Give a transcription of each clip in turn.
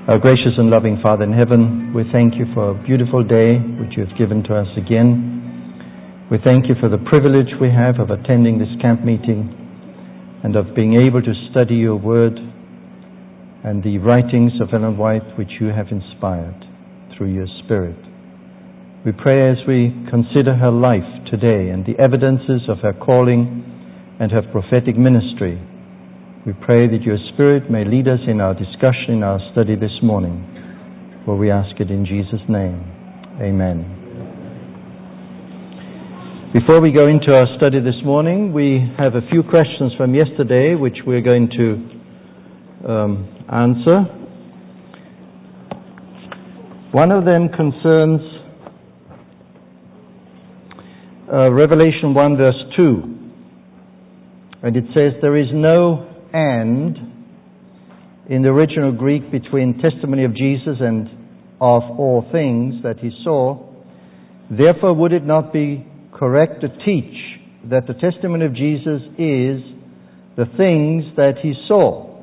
Our gracious and loving Father in heaven, we thank you for a beautiful day which you have given to us again. We thank you for the privilege we have of attending this camp meeting and of being able to study your word and the writings of Ellen White which you have inspired through your Spirit. We pray as we consider her life today and the evidences of her calling and her prophetic ministry, we pray that your Spirit may lead us in our discussion, in our study this morning. For we ask it in Jesus' name. Amen. Before we go into our study this morning, we have a few questions from yesterday which we're going to answer. One of them concerns Revelation 1 verse 2. And it says, there is no "and" in the original Greek between testimony of Jesus and of all things that he saw. Therefore, would it not be correct to teach that the testimony of Jesus is the things that he saw?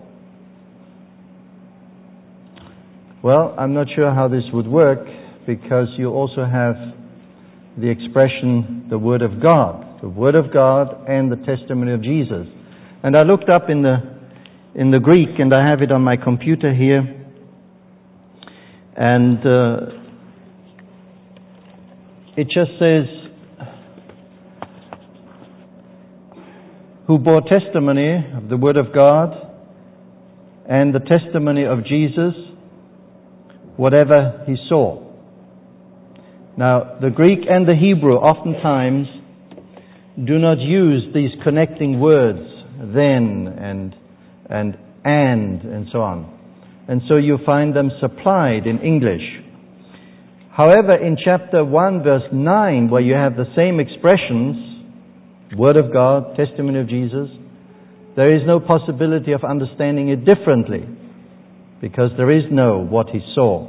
Well, I'm not sure how this would work, because you also have the expression, the Word of God. The Word of God and the testimony of Jesus. And I looked up in the Greek, and I have it on my computer here. And it just says, who bore testimony of the Word of God and the testimony of Jesus, whatever he saw. Now, the Greek and the Hebrew oftentimes do not use these connecting words, then and so on. And so you find them supplied in English. However, in chapter 1 verse 9, where you have the same expressions, Word of God, testimony of Jesus, there is no possibility of understanding it differently, because there is no what he saw.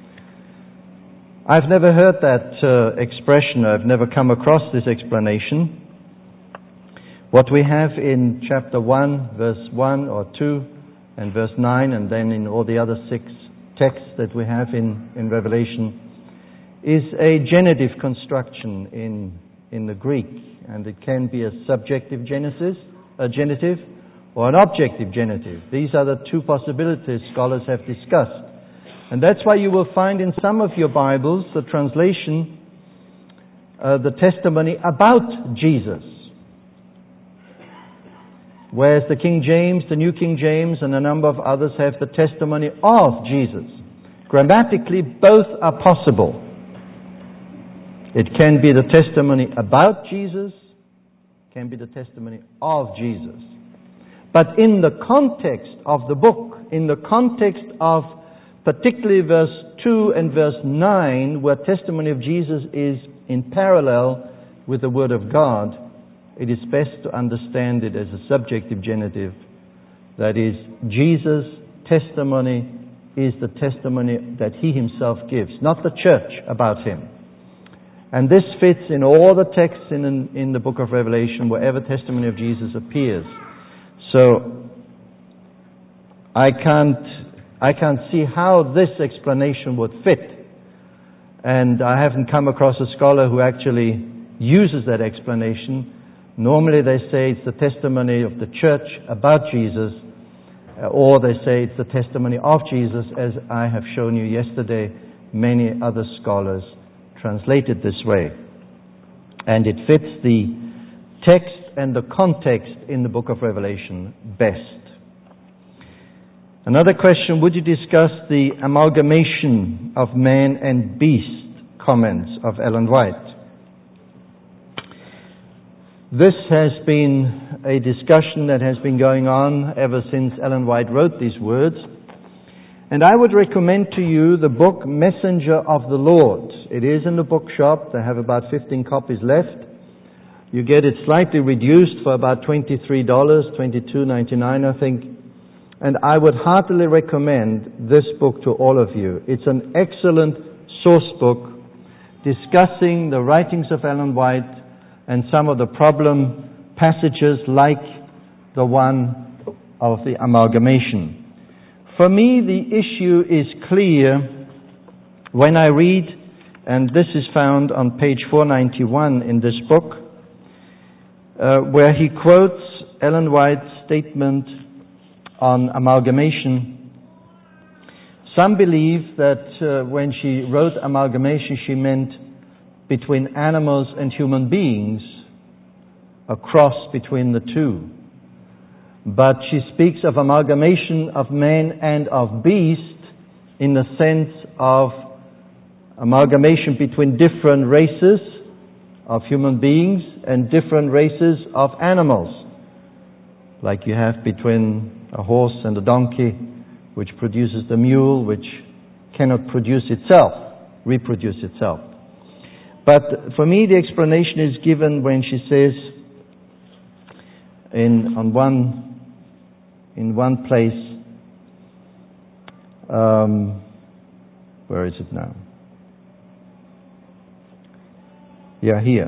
I've never heard that expression. I've never come across this explanation. What we have in chapter 1, verse 1 or 2, and verse 9, and then in all the other 6 texts that we have in Revelation, is a genitive construction in the Greek. And it can be a subjective genitive, or an objective genitive. These are the two possibilities scholars have discussed. And that's why you will find in some of your Bibles the translation, the testimony about Jesus. Whereas the King James, the New King James, and a number of others have the testimony of Jesus. Grammatically, both are possible. It can be the testimony about Jesus, can be the testimony of Jesus. But in the context of the book, in the context of particularly verse 2 and verse 9, where testimony of Jesus is in parallel with the Word of God, it is best to understand it as a subjective genitive. That is, Jesus' testimony is the testimony that he himself gives, not the church about him. And this fits in all the texts in the book of Revelation, wherever testimony of Jesus appears. So, I can't see how this explanation would fit. And I haven't come across a scholar who actually uses that explanation. Normally they say it's the testimony of the church about Jesus, or they say it's the testimony of Jesus, as I have shown you yesterday. Many other scholars translate it this way. And it fits the text and the context in the book of Revelation best. Another question, would you discuss the amalgamation of man and beast comments of Ellen White? This has been a discussion that has been going on ever since Ellen White wrote these words. And I would recommend to you the book Messenger of the Lord. It is in the bookshop. They have about 15 copies left. You get it slightly reduced for about $23, $22.99 I think. And I would heartily recommend this book to all of you. It's an excellent source book discussing the writings of Ellen White and some of the problem passages like the one of the amalgamation. For me, the issue is clear when I read, and this is found on page 491 in this book, where he quotes Ellen White's statement on amalgamation. Some believe that when she wrote amalgamation, she meant between animals and human beings, a cross between the two. But she speaks of amalgamation of man and of beast in the sense of amalgamation between different races of human beings and different races of animals, like you have between a horse and a donkey, which produces the mule, which cannot reproduce itself. But for me, the explanation is given when she says in one place, where is it now? Yeah, here.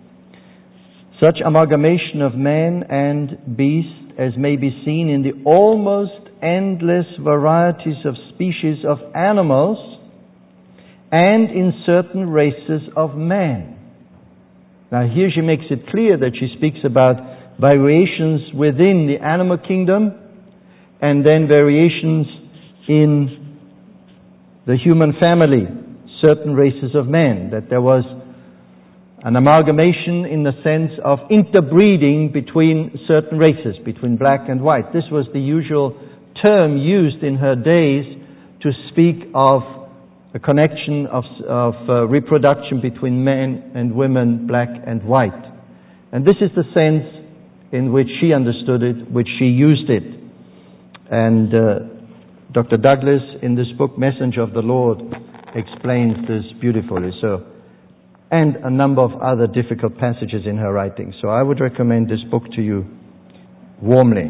Such amalgamation of man and beast as may be seen in the almost endless varieties of species of animals and in certain races of man. Now here she makes it clear that she speaks about variations within the animal kingdom and then variations in the human family, certain races of men, that there was an amalgamation in the sense of interbreeding between certain races, between black and white. This was the usual term used in her days to speak of a connection of reproduction between men and women, black and white. And this is the sense in which she understood it, which she used it. And Dr. Douglas, in this book, Messenger of the Lord, explains this beautifully. And a number of other difficult passages in her writing. So I would recommend this book to you warmly.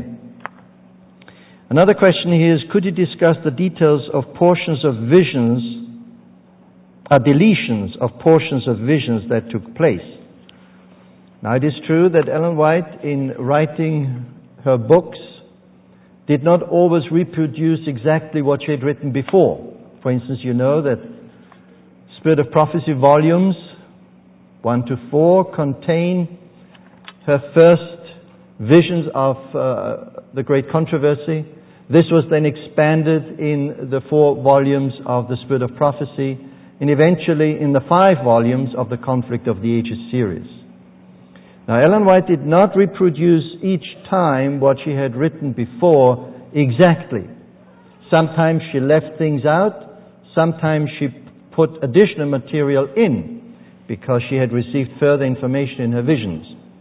Another question here is, could you discuss the details of portions of visions, deletions of portions of visions that took place? Now it is true that Ellen White, in writing her books, did not always reproduce exactly what she had written before. For instance, you know that Spirit of Prophecy volumes 1 to 4 contain her first visions of the Great Controversy. This was then expanded in the 4 volumes of the Spirit of Prophecy, and eventually in the 5 volumes of the Conflict of the Ages series. Now, Ellen White did not reproduce each time what she had written before exactly. Sometimes she left things out, sometimes she put additional material in, because she had received further information in her visions.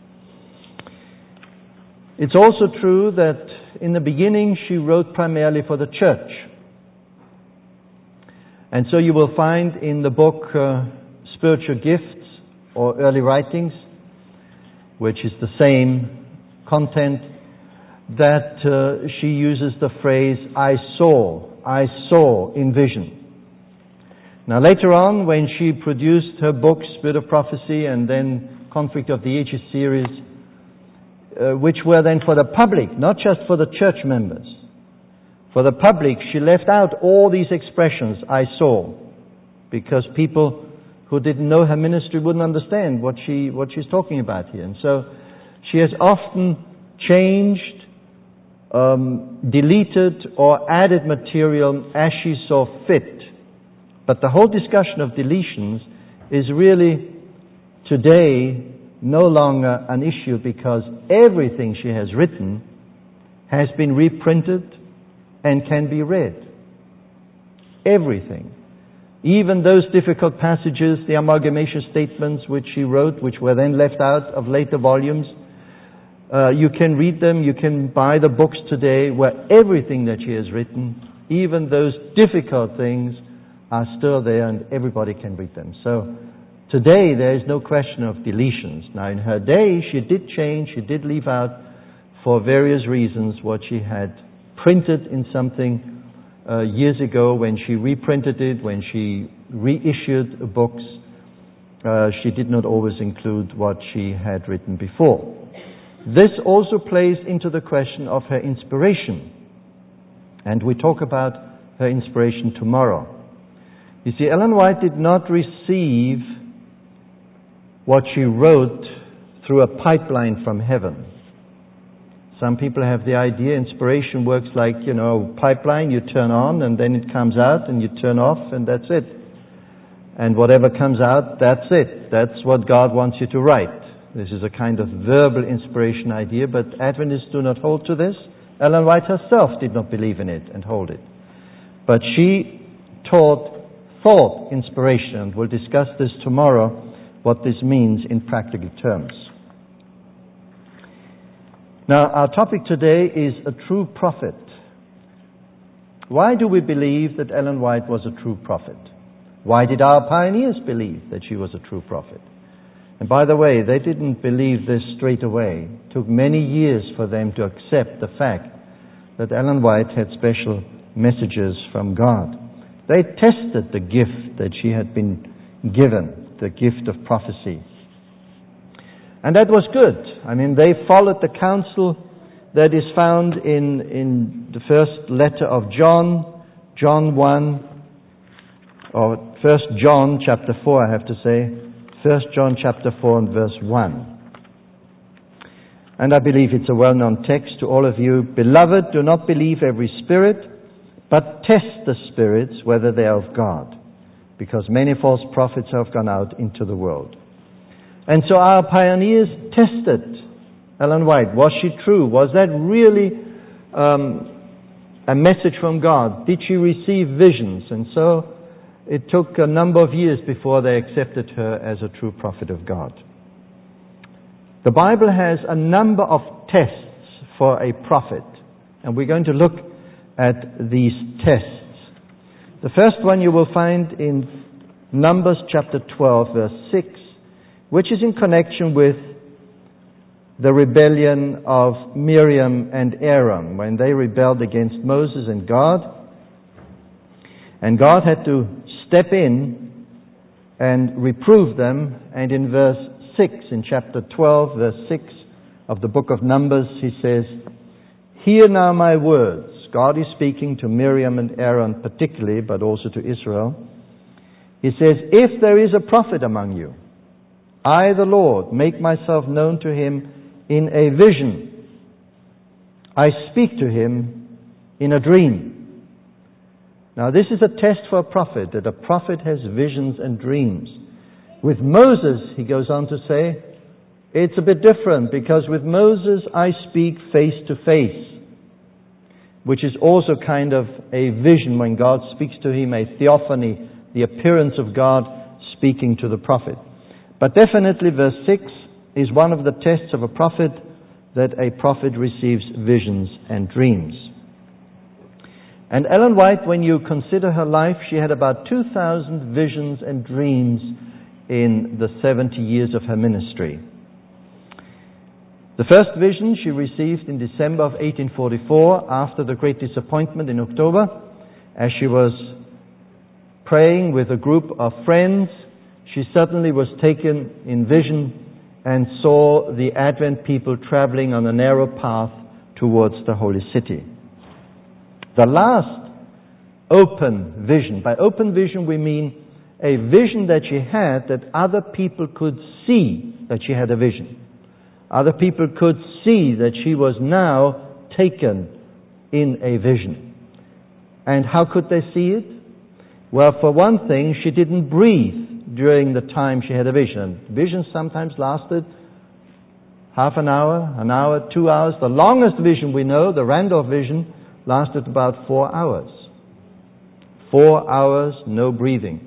It's also true that in the beginning she wrote primarily for the church. And so you will find in the book Spiritual Gifts or Early Writings, which is the same content, that she uses the phrase, I saw in vision. Now later on, when she produced her book, Spirit of Prophecy, and then Conflict of the Ages series, which were then for the public, not just for the church members. For the public, she left out all these expressions, I saw, because people who didn't know her ministry wouldn't understand what she's talking about here. And so she has often changed, deleted, or added material as she saw fit. But the whole discussion of deletions is really today no longer an issue, because everything she has written has been reprinted and can be read. Everything. Even those difficult passages, the amalgamation statements which she wrote, which were then left out of later volumes, you can read them, you can buy the books today where everything that she has written, even those difficult things, are still there and everybody can read them. So today there is no question of deletions. Now in her day she did change, she did leave out for various reasons what she had printed in something years ago when she reprinted it, when she reissued books. She did not always include what she had written before. This also plays into the question of her inspiration. And we talk about her inspiration tomorrow. You see, Ellen White did not receive what she wrote through a pipeline from heaven. Some people have the idea inspiration works like, pipeline, you turn on and then it comes out and you turn off and that's it. And whatever comes out, that's it. That's what God wants you to write. This is a kind of verbal inspiration idea, but Adventists do not hold to this. Ellen White herself did not believe in it and hold it. But she taught thought inspiration, and we'll discuss this tomorrow, what this means in practical terms. Now, our topic today is a true prophet. Why do we believe that Ellen White was a true prophet? Why did our pioneers believe that she was a true prophet? And by the way, they didn't believe this straight away. It took many years for them to accept the fact that Ellen White had special messages from God. They tested the gift that she had been given, the gift of prophecy. And that was good. They followed the counsel that is found in the first letter of John 1, or 1 John chapter 4, I have to say. 1 John chapter 4 and verse 1. And I believe it's a well-known text to all of you. Beloved, do not believe every spirit, but test the spirits whether they are of God, because many false prophets have gone out into the world. And so our pioneers tested Ellen White. Was she true? Was that really a message from God? Did she receive visions? And so it took a number of years before they accepted her as a true prophet of God. The Bible has a number of tests for a prophet, and we're going to look at these tests. The first one you will find in Numbers chapter 12, verse 6, which is in connection with the rebellion of Miriam and Aaron, when they rebelled against Moses and God. And God had to step in and reprove them. And in verse 6, in chapter 12, verse 6 of the book of Numbers, he says, "Hear now my words." God is speaking to Miriam and Aaron particularly, but also to Israel. He says, "If there is a prophet among you, I, the Lord, make myself known to him in a vision. I speak to him in a dream." Now this is a test for a prophet, that a prophet has visions and dreams. With Moses, he goes on to say, it's a bit different, because with Moses I speak face to face, which is also kind of a vision when God speaks to him, a theophany, the appearance of God speaking to the prophet. But definitely verse 6 is one of the tests of a prophet, that a prophet receives visions and dreams. And Ellen White, when you consider her life, she had about 2,000 visions and dreams in the 70 years of her ministry. The first vision she received in December of 1844, after the Great Disappointment in October, as she was praying with a group of friends. She suddenly was taken in vision and saw the Advent people traveling on a narrow path towards the holy city. The last open vision, by open vision we mean a vision that she had that other people could see that she had a vision. Other people could see that she was now taken in a vision. And how could they see it? Well, for one thing, she didn't breathe during the time she had a vision. Visions sometimes lasted half an hour, 2 hours. The longest vision we know, the Randolph vision, lasted about 4 hours. 4 hours, no breathing.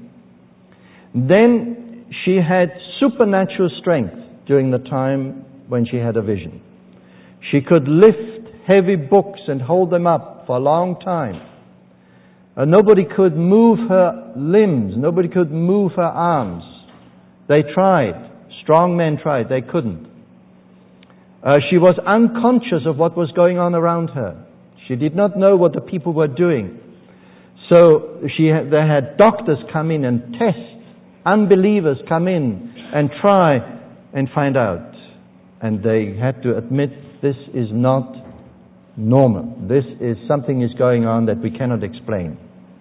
Then she had supernatural strength during the time when she had a vision. She could lift heavy books and hold them up for a long time. Nobody could move her limbs. Nobody could move her arms. They tried. Strong men tried. They couldn't. She was unconscious of what was going on around her. She did not know what the people were doing. So they had doctors come in and test. Unbelievers come in and try and find out. And they had to admit this is not normal. This is something is going on that we cannot explain.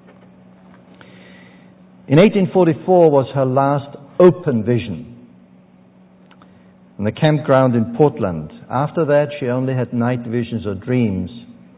In 1844 was her last open vision in the campground in Portland. After that, she only had night visions or dreams.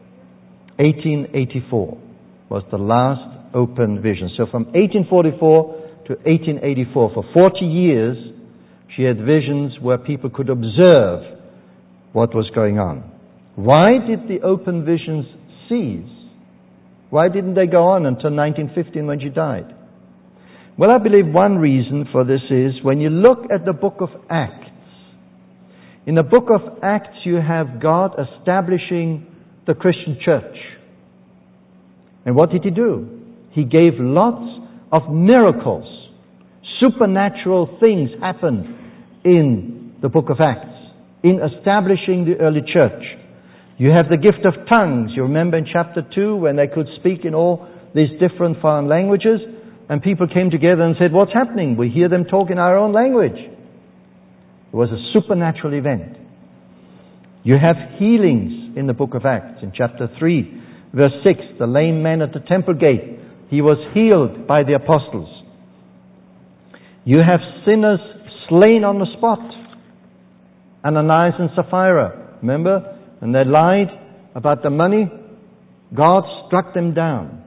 1884 was the last open vision. So from 1844 to 1884, for 40 years, she had visions where people could observe what was going on. Why did the open visions cease? Why didn't they go on until 1915 when she died? Well, I believe one reason for this is when you look at the book of Acts. In the book of Acts, you have God establishing the Christian church. And what did He do? He gave lots of miracles. Supernatural things happened in the book of Acts, in establishing the early church. You have the gift of tongues. You remember in chapter 2 when they could speak in all these different foreign languages, and people came together and said, "What's happening? We hear them talk in our own language." It was a supernatural event. You have healings in the book of Acts. In chapter 3, verse 6, the lame man at the temple gate, he was healed by the apostles. You have sinners slain on the spot. Ananias and Sapphira, remember? When they lied about the money, God struck them down.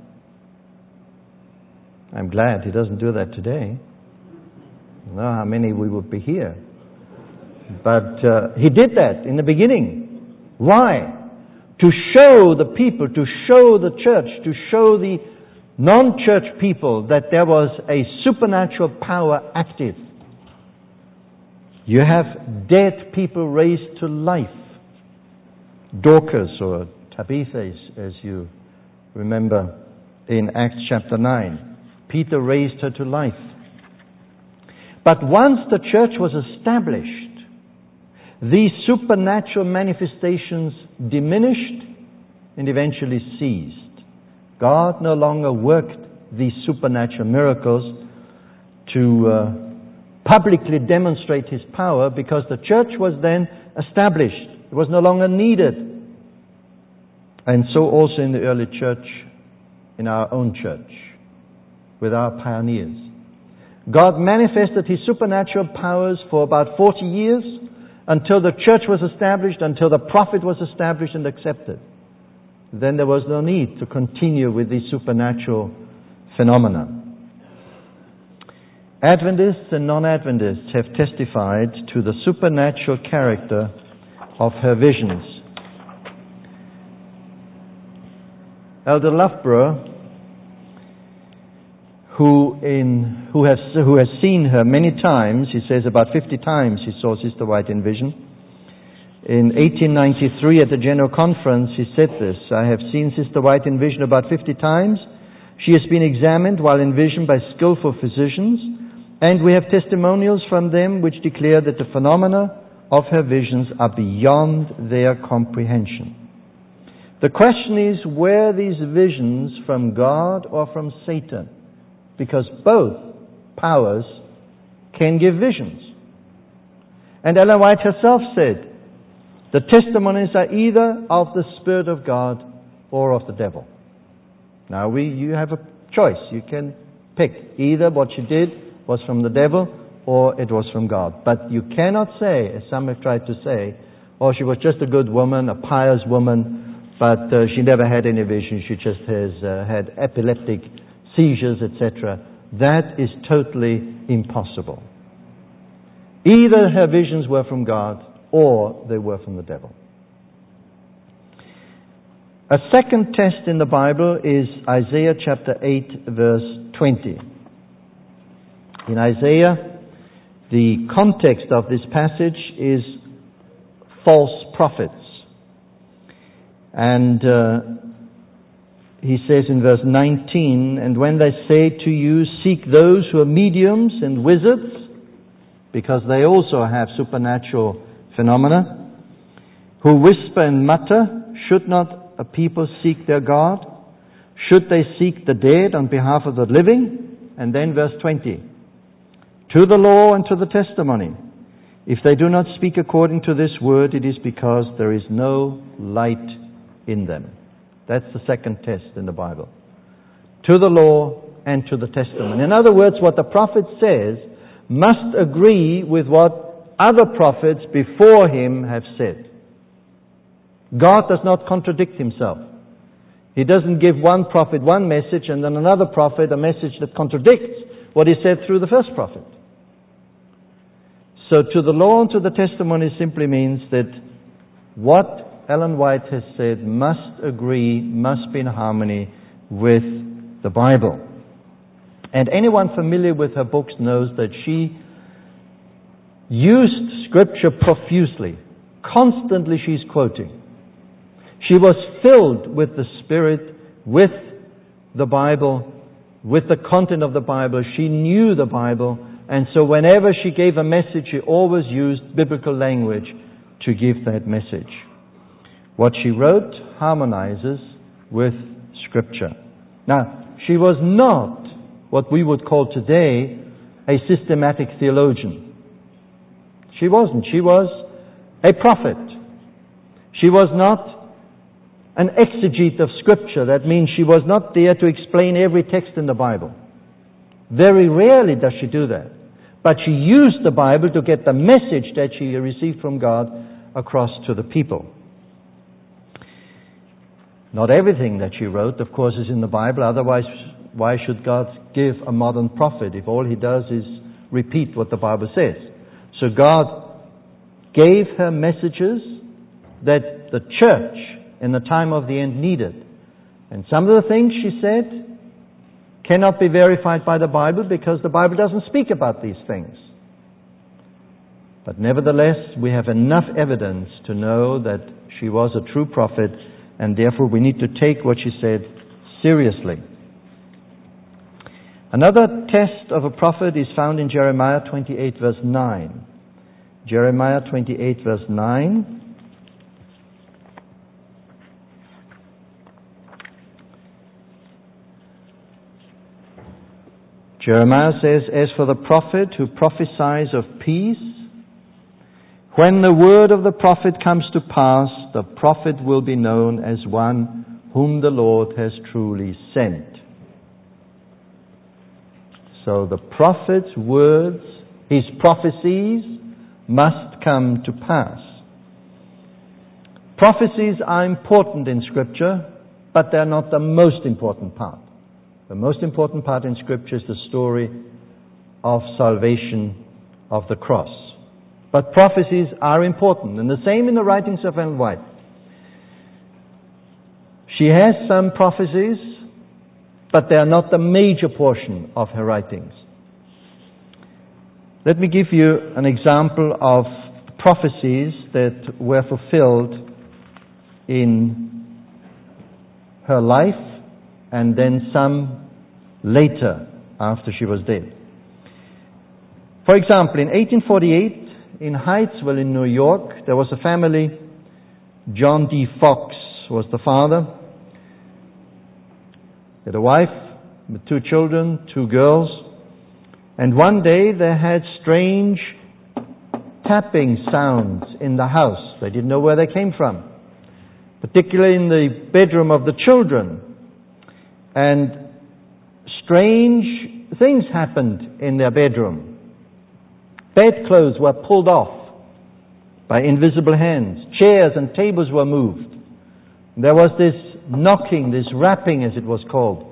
I'm glad He doesn't do that today. I don't know how many we would be here. But He did that in the beginning. Why? To show the people, to show the church, to show the non-church people that there was a supernatural power active. You have dead people raised to life. Dorcas or Tabitha, as you remember in Acts chapter 9. Peter raised her to life. But once the church was established, these supernatural manifestations diminished and eventually ceased. God no longer worked these supernatural miracles to publicly demonstrate His power because the church was then established. It was no longer needed. And so also in the early church, in our own church, with our pioneers. God manifested His supernatural powers for about 40 years until the church was established, until the prophet was established and accepted. Then there was no need to continue with these supernatural phenomena. Adventists and non-Adventists have testified to the supernatural character of her visions. Elder Loughborough, who has seen her many times, he says about 50 times he saw Sister White in vision. In 1893 at the General Conference he said this, "I have seen Sister White in vision about 50 times. She has been examined while in vision by skillful physicians, and we have testimonials from them which declare that the phenomena of her visions are beyond their comprehension." The question is, were these visions from God or from Satan? Because both powers can give visions. And Ellen White herself said, the testimonies are either of the Spirit of God or of the devil. Now you have a choice. You can pick. Either what she did was from the devil or it was from God. But you cannot say, as some have tried to say, oh, she was just a good woman, a pious woman, but she never had any vision. She just has had epileptic seizures, etc. That is totally impossible. Either her visions were from God or they were from the devil. A second test in the Bible is Isaiah chapter 8 verse 20. In Isaiah, the context of this passage is false prophets. And he says in verse 19, "And when they say to you, seek those who are mediums and wizards," because they also have supernatural phenomena, "who whisper and mutter, should not a people seek their God? Should they seek the dead on behalf of the living?" And then verse 20, "To the law and to the testimony. If they do not speak according to this word, it is because there is no light in them. That's the second test in the Bible. To the law and to the testament. In other words, what the prophet says must agree with what other prophets before him have said. God does not contradict himself. He doesn't give one prophet one message and then another prophet a message that contradicts what he said through the first prophet. So to the law and to the testimony simply means that what Ellen White has said must agree, must be in harmony with the Bible. And anyone familiar with her books knows that she used Scripture profusely. Constantly she's quoting. She was filled with the Spirit, with the Bible, with the content of the Bible. She knew the Bible, and so whenever she gave a message, she always used biblical language to give that message. What she wrote harmonizes with Scripture. Now, she was not what we would call today a systematic theologian. She wasn't. She was a prophet. She was not an exegete of Scripture. That means she was not there to explain every text in the Bible. Very rarely does she do that. But she used the Bible to get the message that she received from God across to the people. Not everything that she wrote, of course, is in the Bible. Otherwise, why should God give a modern prophet if all he does is repeat what the Bible says? So God gave her messages that the church in the time of the end needed. And some of the things she said cannot be verified by the Bible because the Bible doesn't speak about these things. But nevertheless, we have enough evidence to know that she was a true prophet, and therefore we need to take what she said seriously. Another test of a prophet is found in Jeremiah 28 verse 9. Jeremiah 28 verse 9. Jeremiah says, "As for the prophet who prophesies of peace, when the word of the prophet comes to pass, the prophet will be known as one whom the Lord has truly sent." So the prophet's words, his prophecies, must come to pass. Prophecies are important in Scripture, but they're not the most important part. The most important part in Scripture is the story of salvation of the cross. But prophecies are important, and the same in the writings of Ellen White. She has some prophecies, but they are not the major portion of her writings. Let me give you an example of prophecies that were fulfilled in her life, and then some later after she was dead. For example, in 1848, in Hydesville in New York, there was a family. John D. Fox was the father. He had a wife with 2 children, 2 girls. And one day they had strange tapping sounds in the house. They didn't know where they came from, particularly in the bedroom of the children. And strange things happened in their bedroom. Bedclothes were pulled off by invisible hands. Chairs and tables were moved. There was this knocking, this rapping as it was called.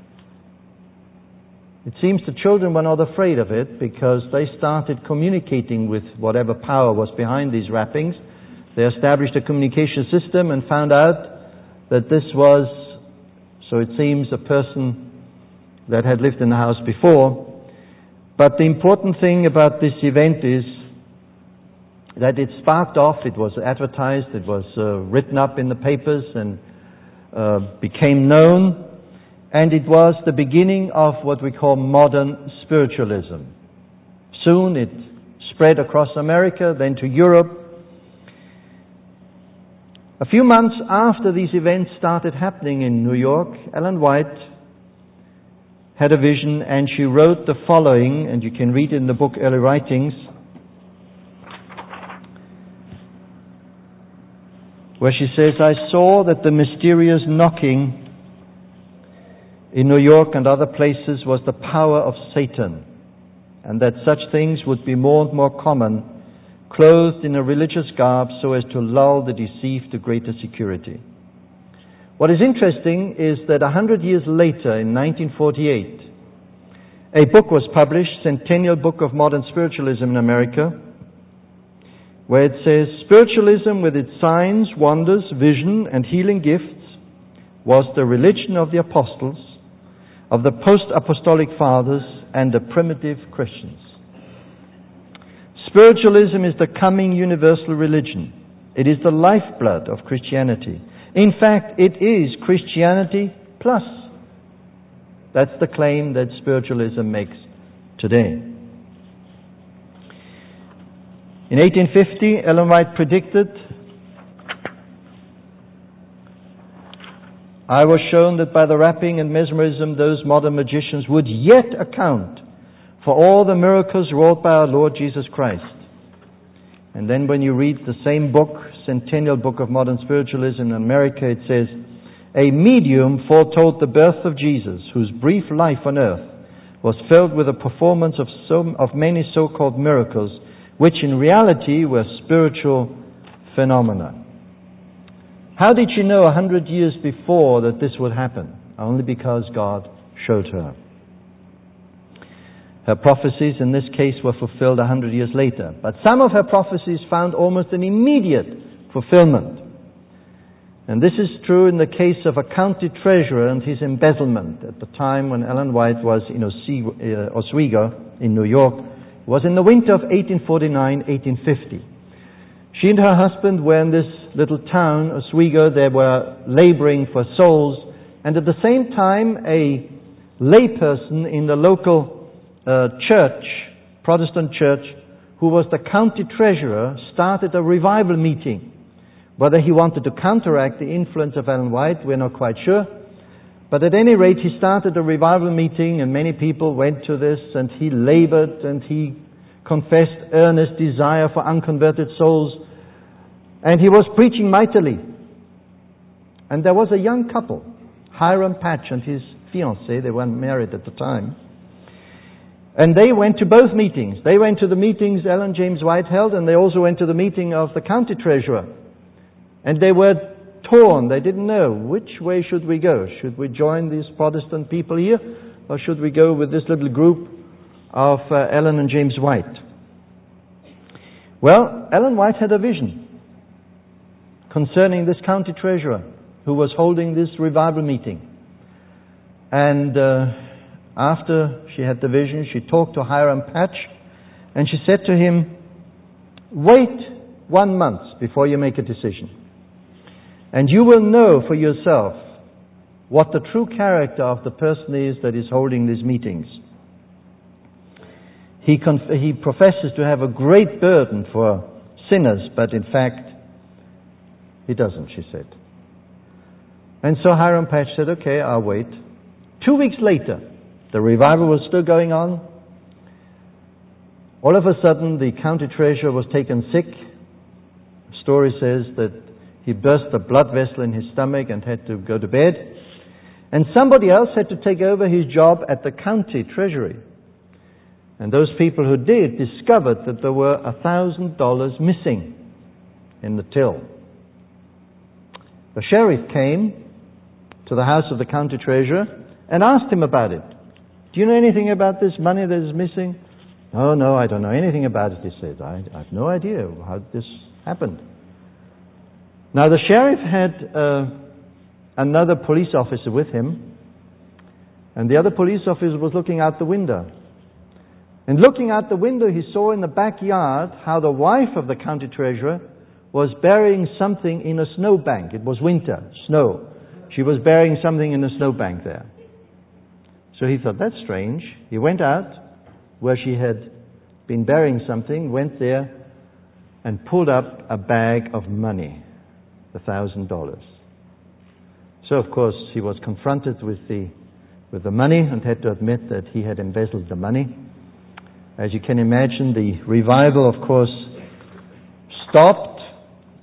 It seems the children were not afraid of it because they started communicating with whatever power was behind these rappings. They established a communication system and found out that this was, so it seems, a person that had lived in the house before. But the important thing about this event is that it sparked off, it was advertised, it was written up in the papers and became known. And it was the beginning of what we call modern spiritualism. Soon it spread across America, then to Europe. A few months after these events started happening in New York, Ellen White had a vision, and she wrote the following, and you can read it in the book Early Writings. where she says, I saw that the mysterious knocking in New York and other places was the power of Satan, and that such things would be more and more common, clothed in a religious garb so as to lull the deceived to greater security. What is interesting is that 100 years later, in 1948, a book was published, Centennial Book of Modern Spiritualism in America, where it says, spiritualism with its signs, wonders, vision, and healing gifts was the religion of the apostles, of the post-apostolic fathers, and the primitive Christians. Spiritualism is the coming universal religion. It is the lifeblood of Christianity. In fact, it is Christianity plus. That's the claim that spiritualism makes today. In 1850, Ellen White predicted, I was shown that by the rapping and mesmerism those modern magicians would yet account for all the miracles wrought by our Lord Jesus Christ. And then when you read the same book, Centennial Book of Modern Spiritualism in America, it says, a medium foretold the birth of Jesus, whose brief life on earth was filled with the performance of many so-called miracles, which in reality were spiritual phenomena. How did she know 100 years before that this would happen? Only because God showed her. Her prophecies in this case were fulfilled 100 years later. But some of her prophecies found almost an immediate fulfillment. And this is true in the case of a county treasurer and his embezzlement at the time when Ellen White was in Oswego in New York. It was in the winter of 1849-1850. She and her husband were in this little town, Oswego. They were laboring for souls. And at the same time, a layperson in the local church, Protestant church, who was the county treasurer, started a revival meeting. Whether he wanted to counteract the influence of Ellen White, we're not quite sure. But at any rate, he started a revival meeting, and many people went to this, and he labored, and he confessed earnest desire for unconverted souls. And he was preaching mightily. And there was a young couple, Hiram Patch and his fiancée. They weren't married at the time. And they went to both meetings. They went to the meetings Ellen James White held, and they also went to the meeting of the county treasurer. And they were torn. They didn't know, which way should we go? Should we join these Protestant people here, or should we go with this little group of Ellen and James White? Well, Ellen White had a vision concerning this county treasurer who was holding this revival meeting. And after she had the vision, she talked to Hiram Patch, and she said to him, wait 1 month before you make a decision. And you will know for yourself what the true character of the person is that is holding these meetings. He professes to have a great burden for sinners, but in fact, he doesn't, she said. And so Hiram Patch said, okay, I'll wait. 2 weeks later, the revival was still going on. All of a sudden, the county treasurer was taken sick. The story says that he burst a blood vessel in his stomach and had to go to bed. And somebody else had to take over his job at the county treasury. And those people who did discovered that there were $1,000 missing in the till. The sheriff came to the house of the county treasurer and asked him about it. Do you know anything about this money that is missing? Oh, no, I don't know anything about it, he said. I have no idea how this happened. Now, the sheriff had another police officer with him, and the other police officer was looking out the window. And looking out the window, he saw in the backyard how the wife of the county treasurer was burying something in a snowbank. It was winter, snow. She was burying something in a snowbank there. So he thought, that's strange. He went out where she had been burying something, went there, and pulled up a bag of money, $1,000. So, of course, he was confronted with the money and had to admit that he had embezzled the money. As you can imagine, the revival, of course, stopped,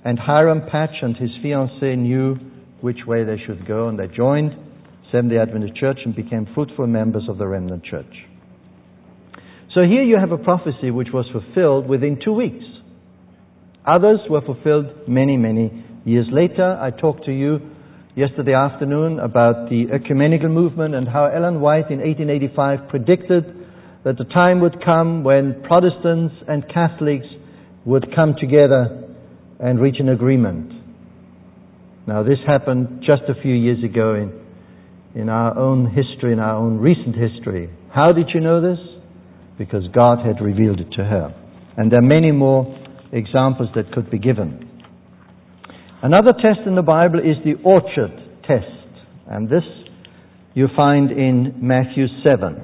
And Hiram Patch and his fiancée knew which way they should go, and they joined Seventh-day Adventist Church and became fruitful members of the Remnant Church. So here you have a prophecy which was fulfilled within 2 weeks. Others were fulfilled many, many years later. I talked to you yesterday afternoon about the ecumenical movement and how Ellen White in 1885 predicted that the time would come when Protestants and Catholics would come together and reach an agreement. Now this happened just a few years ago in our own history, in our own recent history. How did you know this? Because God had revealed it to her. And there are many more examples that could be given. Another test in the Bible is the orchard test. And this you find in Matthew 7.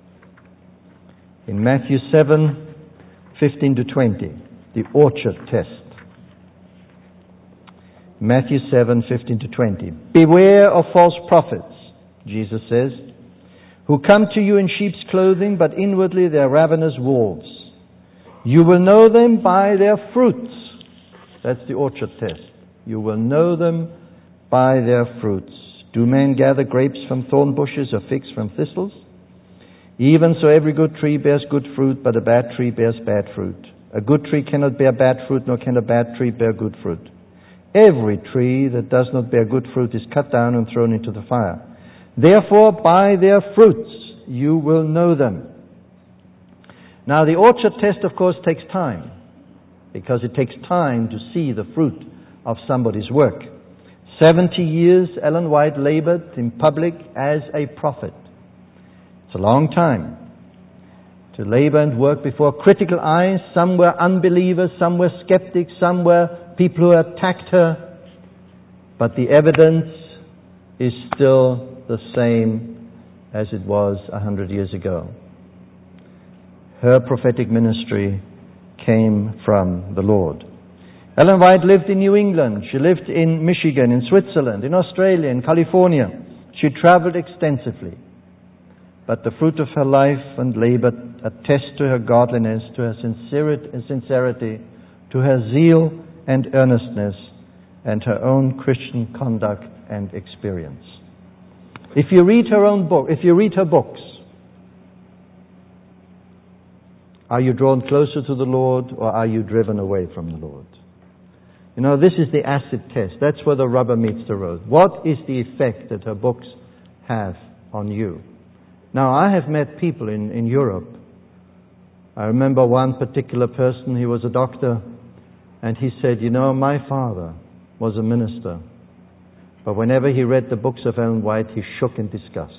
In Matthew 7, 15 to 20. The orchard test. Matthew 7, 15 to 20. Beware of false prophets, Jesus says, who come to you in sheep's clothing, but inwardly they are ravenous wolves. You will know them by their fruits. That's the orchard test. You will know them by their fruits. Do men gather grapes from thorn bushes or figs from thistles? Even so every good tree bears good fruit, but a bad tree bears bad fruit. A good tree cannot bear bad fruit, nor can a bad tree bear good fruit. Every tree that does not bear good fruit is cut down and thrown into the fire. Therefore, by their fruits you will know them. Now, the orchard test, of course, takes time, because it takes time to see the fruit of somebody's work. 70 years Ellen White labored in public as a prophet. It's a long time to labor and work before critical eyes. Some were unbelievers, some were skeptics, some were people who attacked her. But the evidence is still the same as it was 100 years ago. Her prophetic ministry came from the Lord. Ellen White lived in New England. She lived in Michigan, in Switzerland, in Australia, in California. She traveled extensively. But the fruit of her life and labor attest to her godliness, to her sincerity, to her zeal and earnestness, and her own Christian conduct and experience. If you read her own book, if you read her books, are you drawn closer to the Lord, or are you driven away from the Lord? You know, this is the acid test. That's where the rubber meets the road. What is the effect that her books have on you? Now, I have met people in Europe. I remember one particular person, he was a doctor, and he said, you know, my father was a minister, but whenever he read the books of Ellen White, he shook in disgust.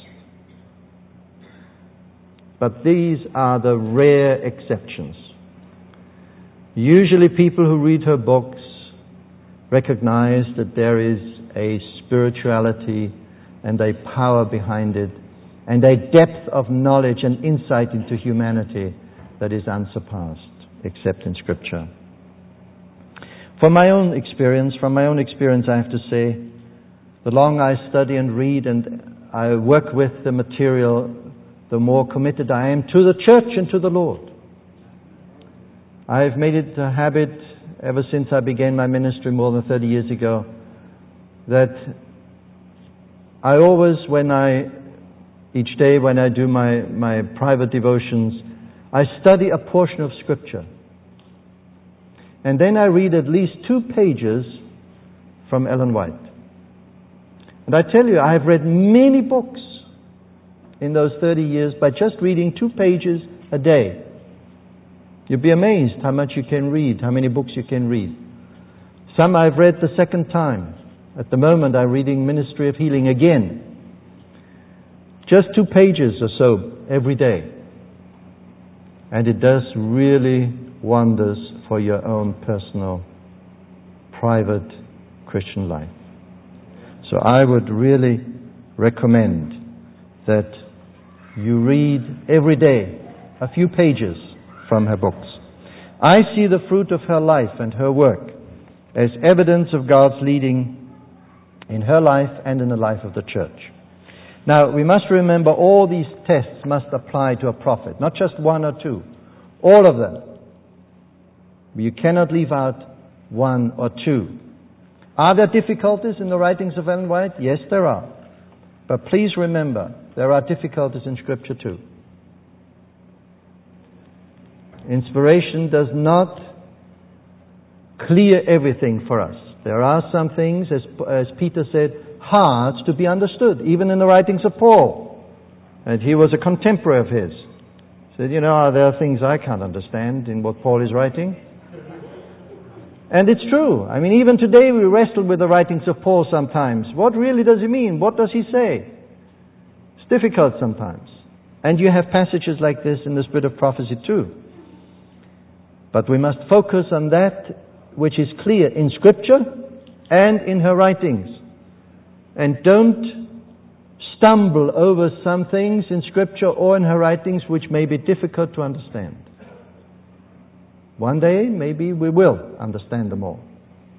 But these are the rare exceptions. Usually people who read her books recognize that there is a spirituality and a power behind it, and a depth of knowledge and insight into humanity that is unsurpassed, except in Scripture. From my own experience, I have to say, the longer I study and read and I work with the material, the more committed I am to the church and to the Lord. I have made it a habit ever since I began my ministry more than 30 years ago that I always, each day when I do my private devotions, I study a portion of Scripture. And then I read at least 2 pages from Ellen White. And I tell you, I have read many books in those 30 years by just reading 2 pages a day. You'll be amazed how much you can read, how many books you can read. Some I've read the second time. At the moment I'm reading Ministry of Healing again. Just 2 pages or so every day. And it does really wonders for your own personal, private Christian life. So I would really recommend that you read every day a few pages from her books. I see the fruit of her life and her work as evidence of God's leading in her life and in the life of the church. Now, we must remember all these tests must apply to a prophet, not just 1 or 2. All of them. You cannot leave out 1 or 2. Are there difficulties in the writings of Ellen White? Yes, there are. But please remember, there are difficulties in Scripture too. Inspiration does not clear everything for us. There are some things, as Peter said, hard to be understood, even in the writings of Paul. And he was a contemporary of his. He said, there are things I can't understand in what Paul is writing. And it's true. I mean, even today we wrestle with the writings of Paul sometimes. What really does he mean? What does he say? It's difficult sometimes. And you have passages like this in the Spirit of Prophecy too. But we must focus on that which is clear in Scripture and in her writings. And don't stumble over some things in Scripture or in her writings which may be difficult to understand. One day, maybe we will understand them all.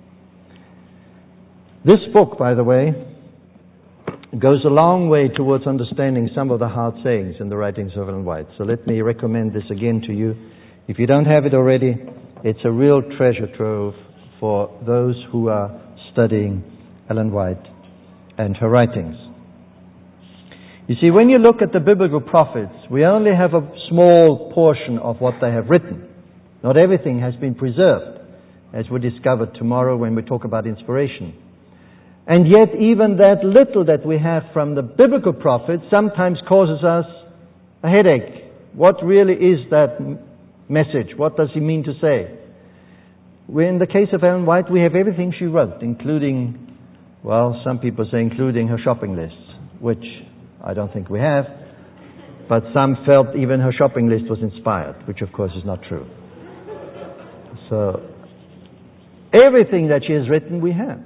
This book, by the way, goes a long way towards understanding some of the hard sayings in the writings of Ellen White. So let me recommend this again to you. If you don't have it already, it's a real treasure trove for those who are studying Ellen White and her writings. You see, when you look at the biblical prophets, we only have a small portion of what they have written. Not everything has been preserved, as we discover tomorrow when we talk about inspiration. And yet, even that little that we have from the biblical prophets sometimes causes us a headache. What really is that message? What does he mean to say? In the case of Ellen White, we have everything she wrote, including, some people say including her shopping lists, which I don't think we have. But some felt even her shopping list was inspired, which of course is not true. So, everything that she has written, we have.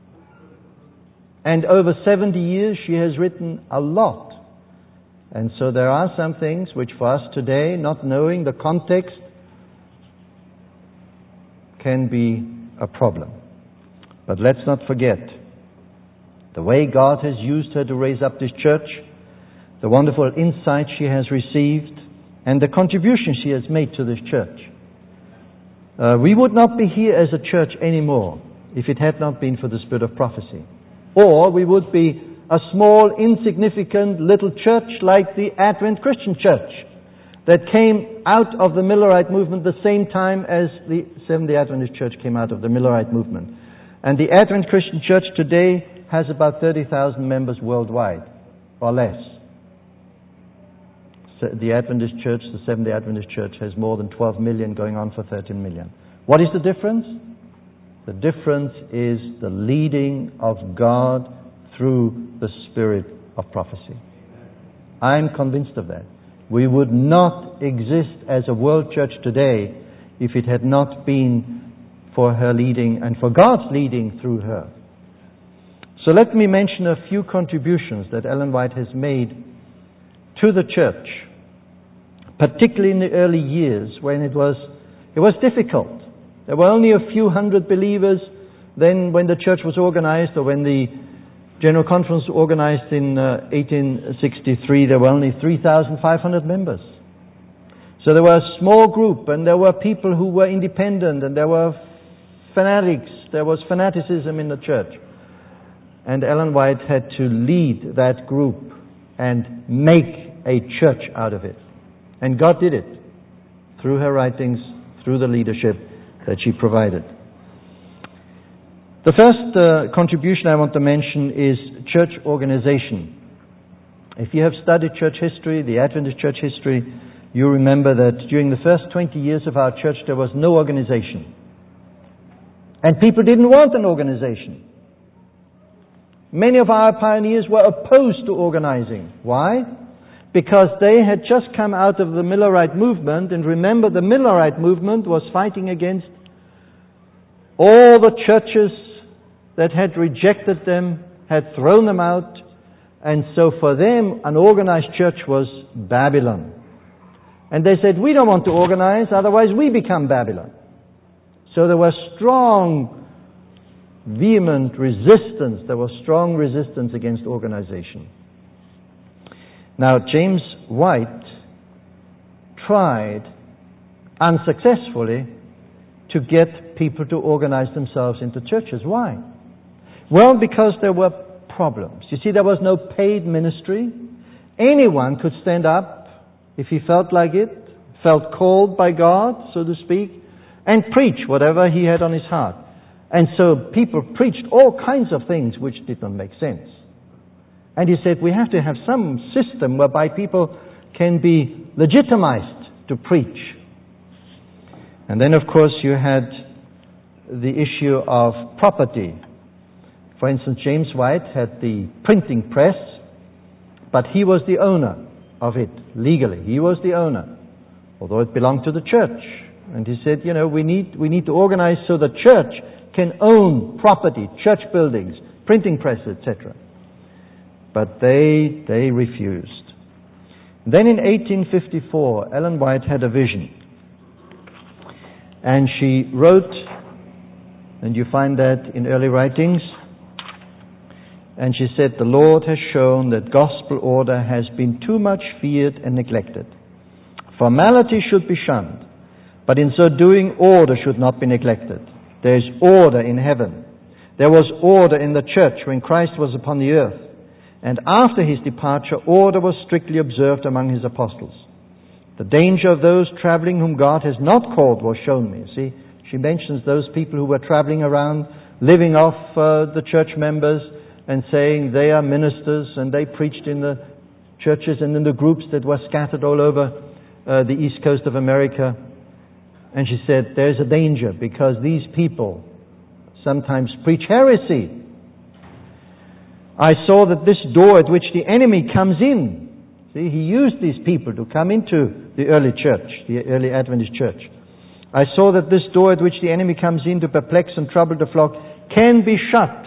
And over 70 years, she has written a lot. And so there are some things which for us today, not knowing the context, can be a problem. But let's not forget the way God has used her to raise up this church, the wonderful insight she has received, and the contribution she has made to this church. We would not be here as a church anymore if it had not been for the Spirit of Prophecy. Or we would be a small, insignificant little church like the Advent Christian Church that came out of the Millerite movement the same time as the Seventh-day Adventist Church came out of the Millerite movement. And the Advent Christian Church today has about 30,000 members worldwide, or less. The Adventist Church, the Seventh-day Adventist Church, has more than 12 million, going on for 13 million. What is the difference? The difference is the leading of God through the Spirit of Prophecy. I'm convinced of that. We would not exist as a world church today if it had not been for her leading and for God's leading through her. So let me mention a few contributions that Ellen White has made to the church, particularly in the early years when it was difficult. There were only a few hundred believers. Then when the church was organized, or when the General Conference was organized in 1863, there were only 3,500 members. So there was a small group, and there were people who were independent, and there were fanatics. There was fanaticism in the church. And Ellen White had to lead that group and make a church out of it. And God did it through her writings, through the leadership that she provided. The first contribution I want to mention is church organization. If you have studied church history, the Adventist church history, you remember that during the first 20 years of our church there was no organization. And people didn't want an organization. Many of our pioneers were opposed to organizing. Why? Because they had just come out of the Millerite movement, and remember, the Millerite movement was fighting against all the churches that had rejected them, had thrown them out, and so for them an organized church was Babylon. And they said, we don't want to organize, otherwise we become Babylon. So there was strong, vehement resistance. There was strong resistance against organization. Now, James White tried unsuccessfully to get people to organize themselves into churches. Why? Well, because there were problems. You see, there was no paid ministry. Anyone could stand up if he felt like it, felt called by God, so to speak, and preach whatever he had on his heart. And so people preached all kinds of things which did not make sense. And he said, we have to have some system whereby people can be legitimized to preach. And then, of course, you had the issue of property. For instance, James White had the printing press, but he was the owner of it legally. He was the owner, although it belonged to the church. And he said, we need to organize so the church can own property, church buildings, printing presses, etc. But they refused. Then in 1854, Ellen White had a vision. And she wrote, and you find that in early writings, and she said, the Lord has shown that gospel order has been too much feared and neglected. Formality should be shunned, but in so doing, order should not be neglected. There is order in heaven. There was order in the church when Christ was upon the earth. And after his departure, order was strictly observed among his apostles. The danger of those traveling whom God has not called was shown me. See, she mentions those people who were traveling around, living off the church members and saying they are ministers, and they preached in the churches and in the groups that were scattered all over the east coast of America. And she said, there's a danger because these people sometimes preach heresy. I saw that this door at which the enemy comes in, see, he used these people to come into the early church, the early Adventist church. I saw that this door at which the enemy comes in to perplex and trouble the flock can be shut.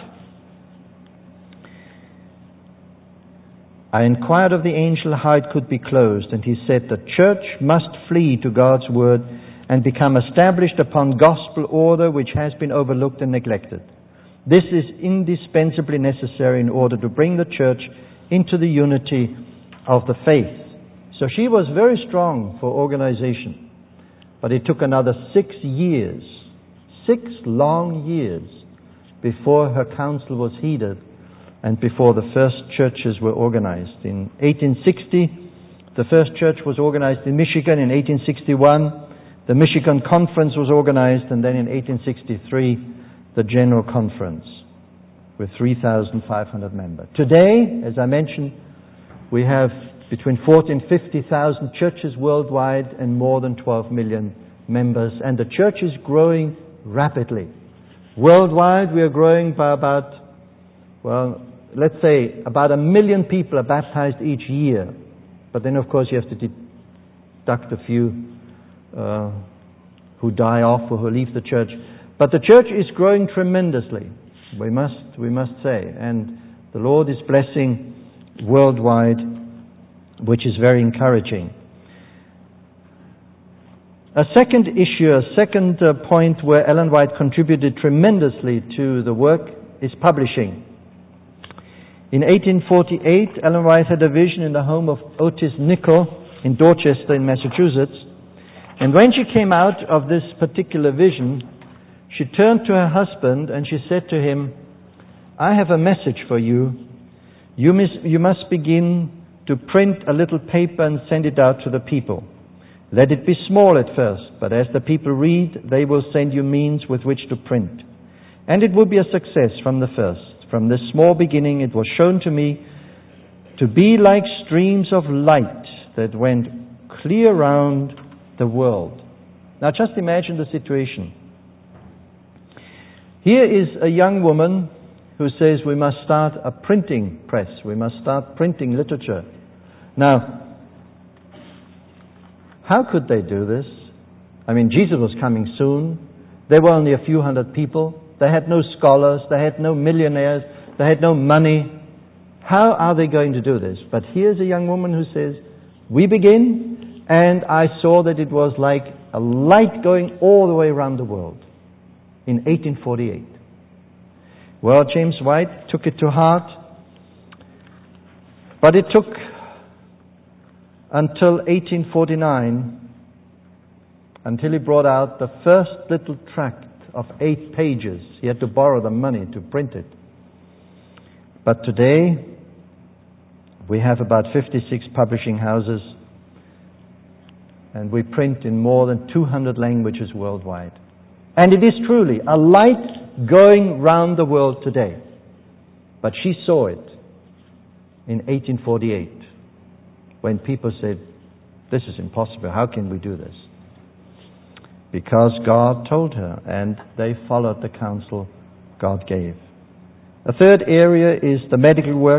I inquired of the angel how it could be closed, and he said, the church must flee to God's word and become established upon gospel order which has been overlooked and neglected. This is indispensably necessary in order to bring the church into the unity of the faith. So she was very strong for organization. But it took another 6 years, 6 long years, before her counsel was heeded and before the first churches were organized. In 1860, the first church was organized in Michigan. In 1861, the Michigan Conference was organized, and then in 1863, the General Conference with 3,500 members. Today, as I mentioned, we have between 40 and 50,000 churches worldwide and more than 12 million members, and the church is growing rapidly. Worldwide, we are growing by about, let's say about 1 million people are baptized each year. But then, of course, you have to deduct a few who die off or who leave the church. But the church is growing tremendously, we must say. And the Lord is blessing worldwide, which is very encouraging. A second issue, a second point where Ellen White contributed tremendously to the work is publishing. In 1848, Ellen White had a vision in the home of Otis Nichol in Dorchester in Massachusetts. And when she came out of this particular vision, she turned to her husband and she said to him, I have a message for you. You must begin to print a little paper and send it out to the people. Let it be small at first, but as the people read, they will send you means with which to print. And it will be a success from the first. From this small beginning, it was shown to me to be like streams of light that went clear round the world. Now just imagine the situation. Here is a young woman who says we must start a printing press. We must start printing literature. Now, how could they do this? I mean, Jesus was coming soon. There were only a few hundred people. They had no scholars. They had no millionaires. They had no money. How are they going to do this? But here's a young woman who says, we begin, and I saw that it was like a light going all the way around the world in 1848. Well, James White took it to heart, but it took until 1849 until he brought out the first little tract of 8 pages. He had to borrow the money to print it. But today, we have about 56 publishing houses, and we print in more than 200 languages worldwide. And it is truly a light going round the world today. But she saw it in 1848, when people said, this is impossible, how can we do this? Because God told her, and they followed the counsel God gave. A third area is the medical work.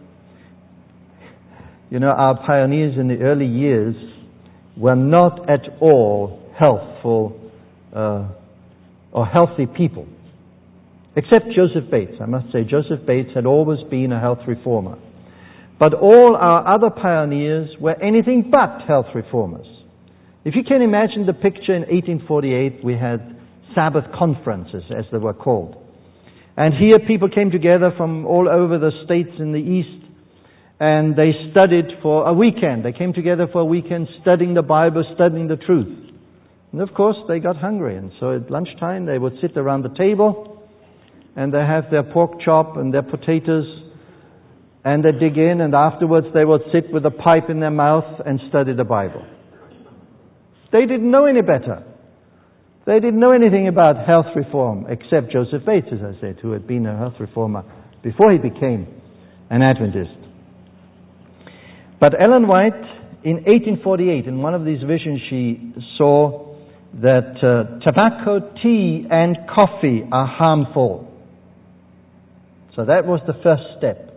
You know, our pioneers in the early years were not at all healthful or healthy people. Except Joseph Bates. I must say, Joseph Bates had always been a health reformer. But all our other pioneers were anything but health reformers. If you can imagine the picture in 1848, we had Sabbath conferences, as they were called. And here people came together from all over the states in the East, and they studied for a weekend. They came together for a weekend studying the Bible, studying the truth. And of course, they got hungry, and so at lunchtime they would sit around the table, and they have their pork chop and their potatoes, and they dig in, and afterwards they would sit with a pipe in their mouth and study the Bible. They didn't know any better. They didn't know anything about health reform, except Joseph Bates, as I said, who had been a health reformer before he became an Adventist. But Ellen White, in 1848, in one of these visions, she saw that tobacco, tea, and coffee are harmful. So that was the first step.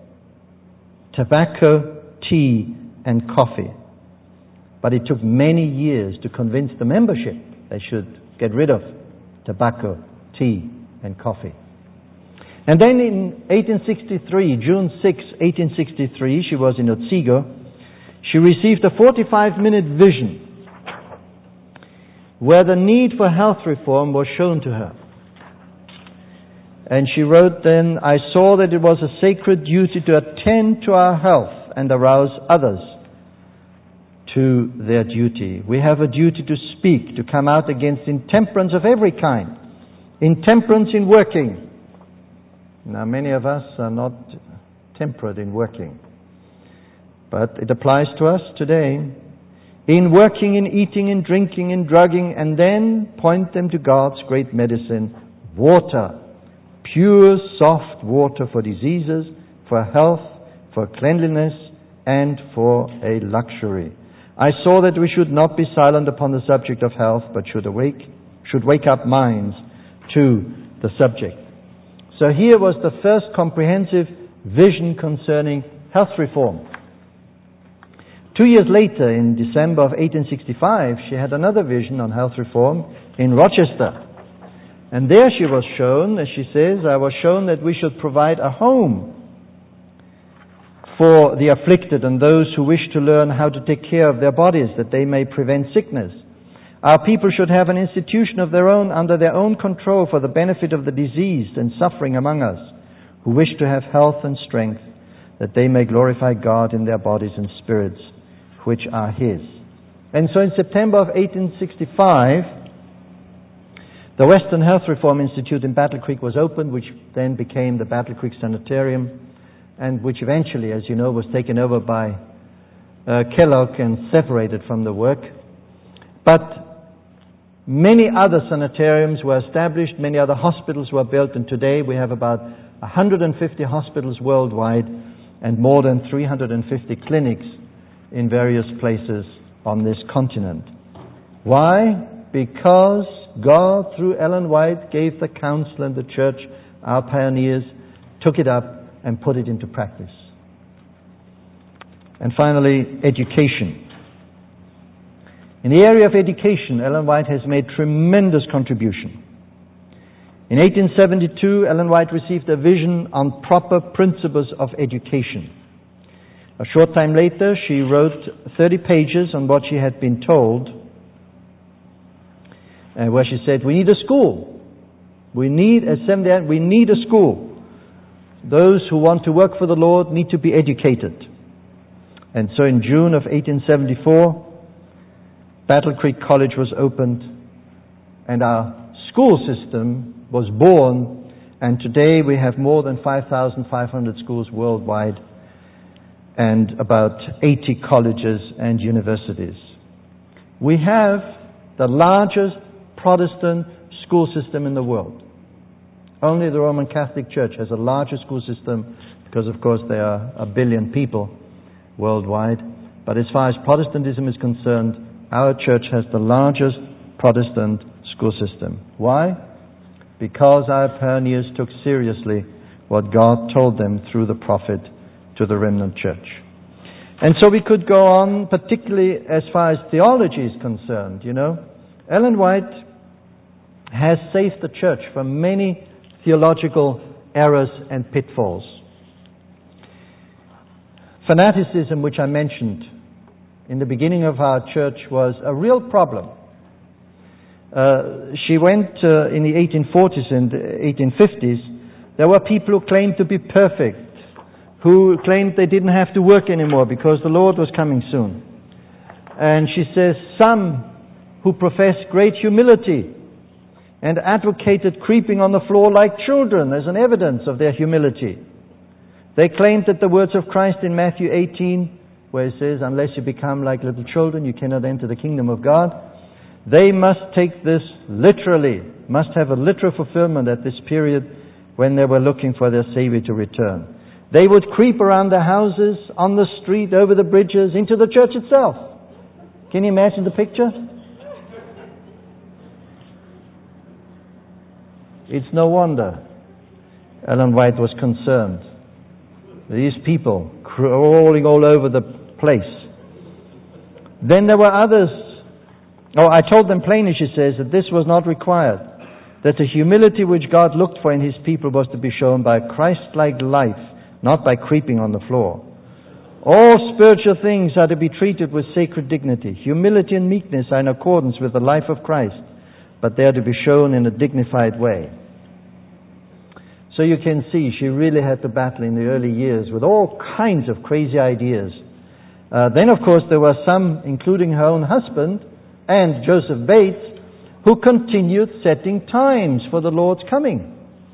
Tobacco, tea, and coffee. But it took many years to convince the membership they should get rid of tobacco, tea, and coffee. And then in 1863, June 6, 1863, she was in Otsego, she received a 45-minute vision where the need for health reform was shown to her. And she wrote then, I saw that it was a sacred duty to attend to our health and arouse others to their duty. We have a duty to speak, to come out against intemperance of every kind. Intemperance in working. Now, many of us are not temperate in working. But it applies to us today. In working, in eating, in drinking, in drugging, and then point them to God's great medicine, water. Pure, soft water for diseases, for health, for cleanliness, and for a luxury. I saw that we should not be silent upon the subject of health, but should wake up minds to the subject. So here was the first comprehensive vision concerning health reform. 2 years later, in December of 1865, she had another vision on health reform in Rochester. And there she was shown, as she says, I was shown that we should provide a home for the afflicted and those who wish to learn how to take care of their bodies, that they may prevent sickness. Our people should have an institution of their own, under their own control, for the benefit of the diseased and suffering among us, who wish to have health and strength, that they may glorify God in their bodies and spirits, which are His. And so in September of 1865, the Western Health Reform Institute in Battle Creek was opened, which then became the Battle Creek Sanitarium, and which eventually, as you know, was taken over by Kellogg and separated from the work. But many other sanitariums were established, many other hospitals were built, and today we have about 150 hospitals worldwide and more than 350 clinics in various places on this continent. Why? Because God, through Ellen White, gave the counsel, and the church, our pioneers, took it up and put it into practice. And finally, education. In the area of education, Ellen White has made tremendous contribution. In 1872, Ellen White received a vision on proper principles of education. A short time later, she wrote 30 pages on what she had been told, where she said, we need a school. We need a school. Those who want to work for the Lord need to be educated. And so in June of 1874, Battle Creek College was opened, And our school system was born, and today we have more than 5,500 schools worldwide and about 80 colleges and universities. We have the largest Protestant school system in the world. Only the Roman Catholic Church has a larger school system because, of course, there are 1 billion people worldwide. But as far as Protestantism is concerned, our church has the largest Protestant school system. Why? Because our pioneers took seriously what God told them through the prophet to the remnant church. And so we could go on, particularly as far as theology is concerned. Ellen White has saved the church from many theological errors and pitfalls. Fanaticism, which I mentioned in the beginning of our church, was a real problem. She went in the 1840s and 1850s. There were people who claimed to be perfect, who claimed they didn't have to work anymore because the Lord was coming soon. And she says, some who professed great humility and advocated creeping on the floor like children as an evidence of their humility. They claimed that the words of Christ in Matthew 18, where it says, unless you become like little children, you cannot enter the kingdom of God. They must take this literally, must have a literal fulfillment at this period when they were looking for their Savior to return. They would creep around the houses, on the street, over the bridges, into the church itself. Can you imagine the picture? It's no wonder Ellen White was concerned. These people crawling all over the place. Then there were others. I told them plainly, she says, that this was not required. That the humility which God looked for in His people was to be shown by Christ-like life, not by creeping on the floor. All spiritual things are to be treated with sacred dignity. Humility and meekness are in accordance with the life of Christ, but they are to be shown in a dignified way. So you can see she really had to battle in the early years with all kinds of crazy ideas. Then, of course, there were some, including her own husband and Joseph Bates, who continued setting times for the Lord's coming.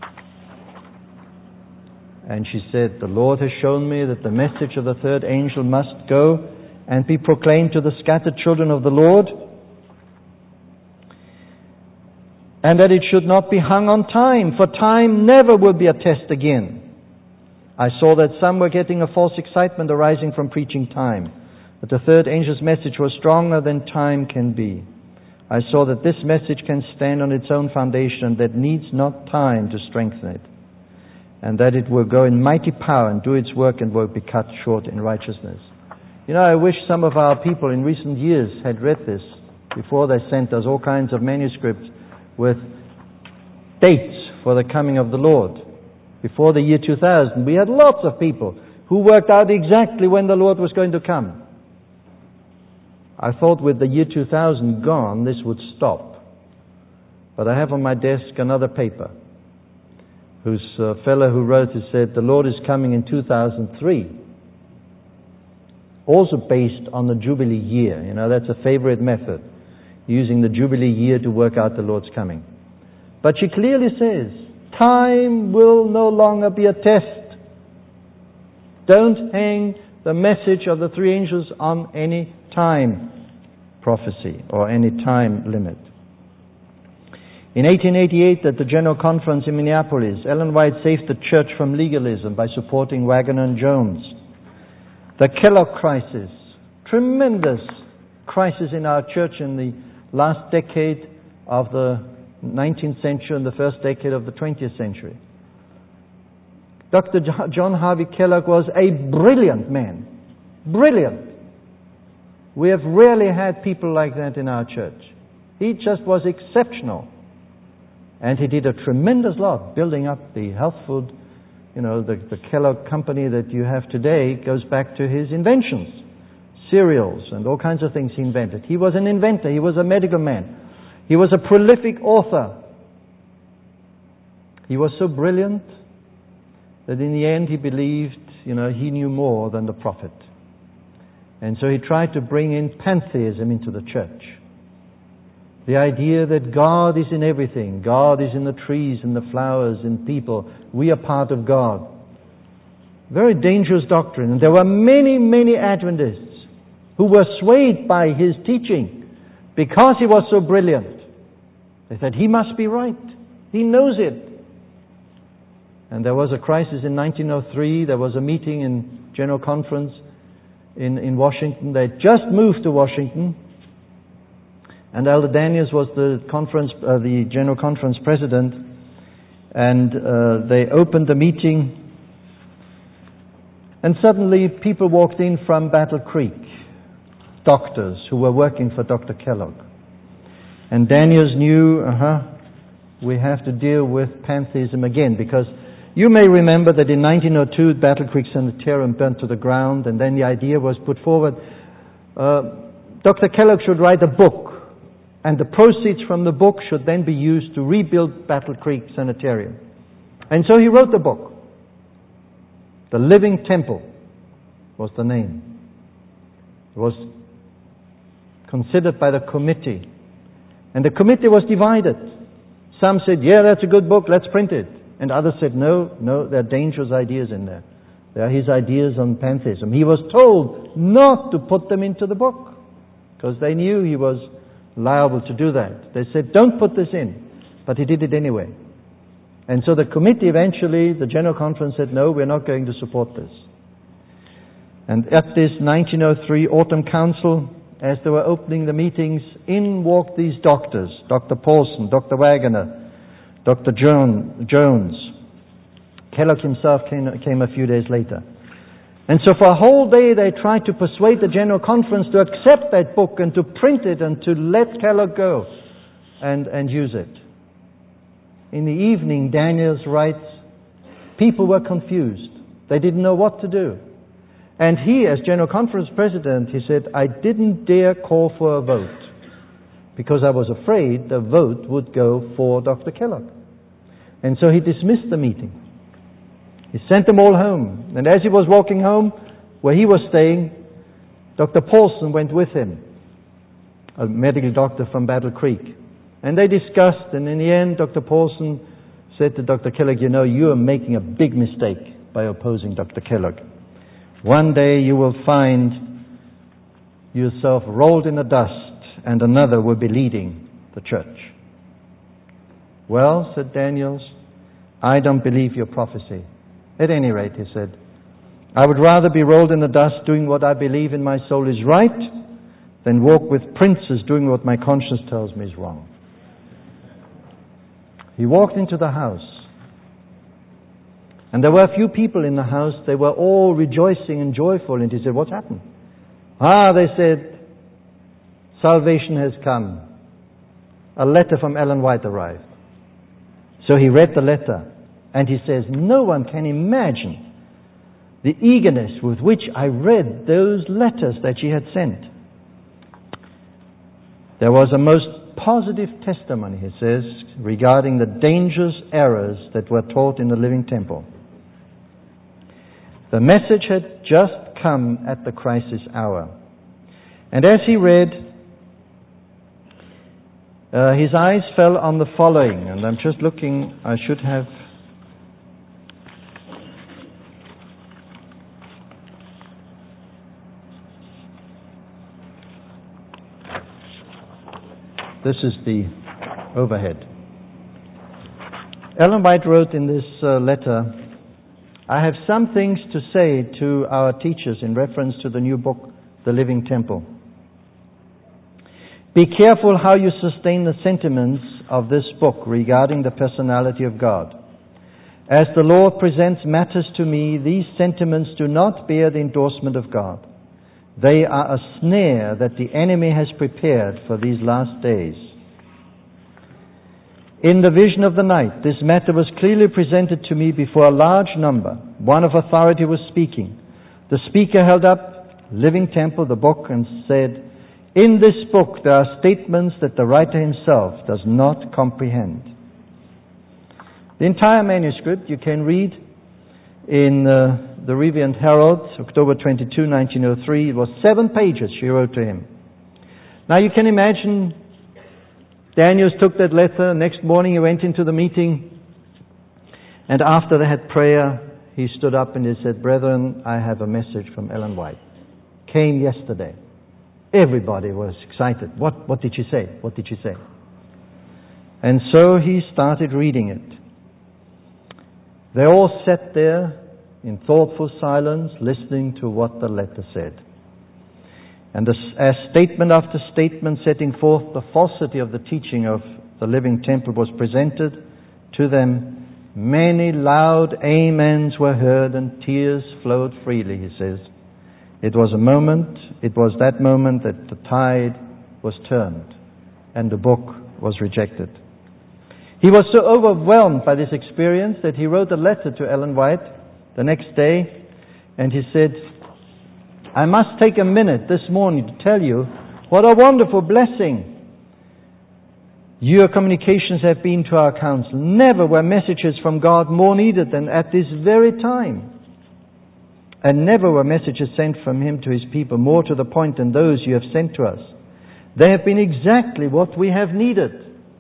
And she said, the Lord has shown me that the message of the third angel must go and be proclaimed to the scattered children of the Lord, and that it should not be hung on time, for time never will be a test again. I saw that some were getting a false excitement arising from preaching time, but the third angel's message was stronger than time can be. I saw that this message can stand on its own foundation, that needs not time to strengthen it, and that it will go in mighty power and do its work and will be cut short in righteousness. I wish some of our people in recent years had read this before they sent us all kinds of manuscripts with dates for the coming of the Lord. Before the year 2000, we had lots of people who worked out exactly when the Lord was going to come. I thought with the year 2000 gone, this would stop. But I have on my desk another paper whose fellow who wrote it said, the Lord is coming in 2003. Also based on the Jubilee year. That's a favorite method, using the Jubilee year to work out the Lord's coming. But she clearly says, time will no longer be a test. Don't hang the message of the three angels on any time prophecy or any time limit. In 1888, at the General Conference in Minneapolis, Ellen White saved the church from legalism by supporting Waggoner and Jones. The Kellogg crisis, tremendous crisis in our church in the last decade of the 19th century and the first decade of the 20th century. Dr. John Harvey Kellogg was a brilliant man. Brilliant. We have rarely had people like that in our church. He just was exceptional. And he did a tremendous lot building up the health food. The Kellogg company that you have today goes back to his inventions. Cereals and all kinds of things he invented. He was an inventor. He was a medical man. He was a prolific author. He was so brilliant that in the end he believed, he knew more than the prophet. And so he tried to bring in pantheism into the church. The idea that God is in everything. God is in the trees, in the flowers, in people. We are part of God. Very dangerous doctrine. And there were many, many Adventists who were swayed by his teaching because he was so brilliant. They said, he must be right. He knows it. And there was a crisis in 1903. There was a meeting in General Conference in Washington. They had just moved to Washington. And Elder Daniels was the General Conference president. And they opened the meeting. And suddenly people walked in from Battle Creek. Doctors who were working for Dr. Kellogg. And Daniels knew, we have to deal with pantheism again, because you may remember that in 1902 Battle Creek Sanitarium burnt to the ground, and then the idea was put forward, Dr. Kellogg should write a book, and the proceeds from the book should then be used to rebuild Battle Creek Sanitarium. And so he wrote the book. The Living Temple was the name. It was considered by the committee. And the committee was divided. Some said, yeah, that's a good book, let's print it. And others said, no, there are dangerous ideas in there. There are his ideas on pantheism. He was told not to put them into the book, because they knew he was liable to do that. They said, don't put this in. But he did it anyway. And so the committee eventually, the General Conference said, no, we're not going to support this. And at this 1903 Autumn Council, as they were opening the meetings, in walked these doctors, Dr. Paulson, Dr. Wagner, Dr. Jones. Kellogg himself came a few days later. And so for a whole day they tried to persuade the General Conference to accept that book and to print it and to let Kellogg go and use it. In the evening, Daniels writes, people were confused. They didn't know what to do. And he, as General Conference President, he said, I didn't dare call for a vote because I was afraid the vote would go for Dr. Kellogg. And so he dismissed the meeting. He sent them all home. And as he was walking home, where he was staying, Dr. Paulson went with him, a medical doctor from Battle Creek. And they discussed, and in the end, Dr. Paulson said to Dr. Kellogg, you are making a big mistake by opposing Dr. Kellogg. One day you will find yourself rolled in the dust and another will be leading the church. Well, said Daniels, I don't believe your prophecy. At any rate, he said, I would rather be rolled in the dust doing what I believe in my soul is right than walk with princes doing what my conscience tells me is wrong. He walked into the house. And there were a few people in the house. They were all rejoicing and joyful. And he said, what's happened? They said, salvation has come. A letter from Ellen White arrived. So he read the letter. And he says, no one can imagine the eagerness with which I read those letters that she had sent. There was a most positive testimony, he says, regarding the dangerous errors that were taught in the Living Temple. The message had just come at the crisis hour. And as he read, his eyes fell on the following, and I'm just looking, I should have... This is the overhead. Ellen White wrote in this letter, I have some things to say to our teachers in reference to the new book, The Living Temple. Be careful how you sustain the sentiments of this book regarding the personality of God. As the Lord presents matters to me, these sentiments do not bear the endorsement of God. They are a snare that the enemy has prepared for these last days. In the vision of the night, this matter was clearly presented to me before a large number. One of authority was speaking. The speaker held up Living Temple, the book, and said, in this book there are statements that the writer himself does not comprehend. The entire manuscript you can read in the Review and Herald, October 22, 1903. It was 7 pages she wrote to him. Now you can imagine Daniels took that letter. Next morning he went into the meeting. And after they had prayer, he stood up and he said, "Brethren, I have a message from Ellen White. Came yesterday." Everybody was excited. What did she say? What did she say? And so he started reading it. They all sat there in thoughtful silence, listening to what the letter said. And as statement after statement setting forth the falsity of the teaching of the living temple was presented to them, many loud amens were heard and tears flowed freely, he says. It was that moment that the tide was turned and the book was rejected. He was so overwhelmed by this experience that he wrote a letter to Ellen White the next day, and he said, "I must take a minute this morning to tell you what a wonderful blessing your communications have been to our council. Never were messages from God more needed than at this very time. And never were messages sent from Him to His people more to the point than those you have sent to us. They have been exactly what we have needed